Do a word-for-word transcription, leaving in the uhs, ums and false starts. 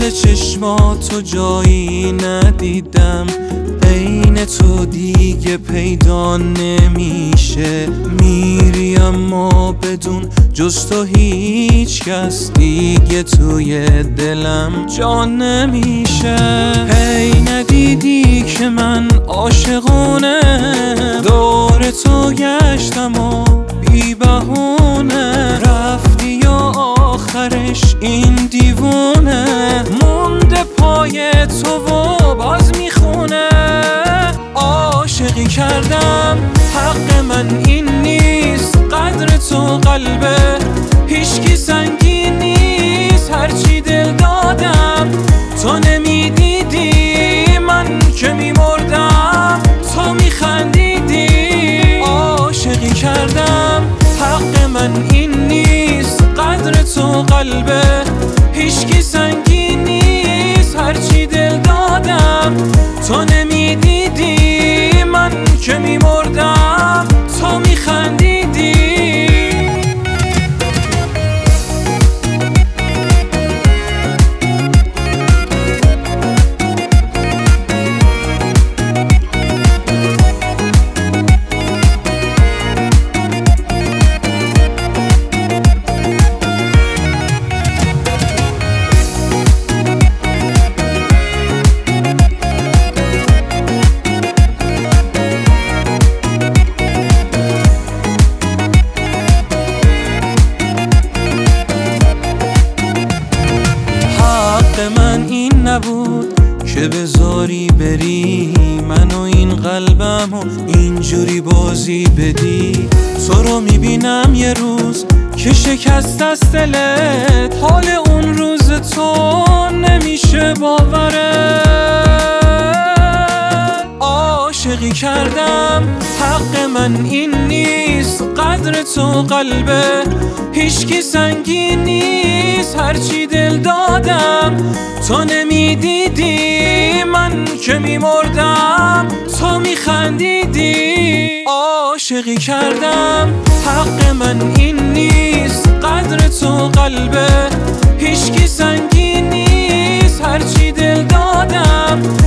مثل چشماتو جایی ندیدم، عین تو دیگه پیدا نمیشه. میری اما بدون جز تو هیچ کس دیگه توی دلم جا نمیشه. هی ندیدی که من عاشقونه، دور تو گشتم و بی بهونه رفتی و آخرش این دیوونه مونده پای تو و باز میخونه. عاشقی کردم حق من این نیست، قدر تو قلبه هیچکی سنگین نیست. هرچی دل دادم تو نمیدیدی، من که میمردم تو میخندیدی. عاشقی کردم حق من این نیست، قدر تو قلبه هیچکی سنگین نیست. هرچی دل دادم تو نمیدیدی، من که میمردم تو میخندیدی. من این نبود که بذاری بری، من و این قلبم و اینجوری بازی بدی. تو رو میبینم یه روز که شکست از دلت، حال اون روز تو نمیشه باوره. عاشقی کردم حق من این نیست، قدر تو قلبه هیچکی سنگین نیست. هرچی دل دادم تو نمیدیدی، من که میمردم تو میخندیدی. عاشقی کردم حق من این نیست، قدر تو قلبه هیچکی سنگین نیست. هرچی دل دادم